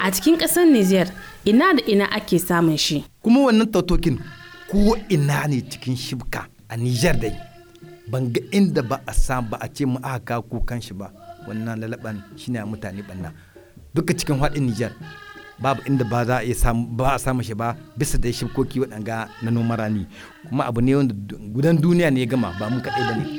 a cikin ƙasar Nijar ina da ina ake samun shi. Kuma wannan tautokin ko ina ne cikin shibka a Nijar dai ban ga inda ba a ce mu aka kukan shi ba. Wannan lalaban shine mutane banna duka cikin haɗin Nijar babu inda ba za a iya samu shi ba bisa da shibkoki waɗanga na noman rani, kuma abu ne wanda gudan duniya ne ya gama ba mu kaɗai ba ne.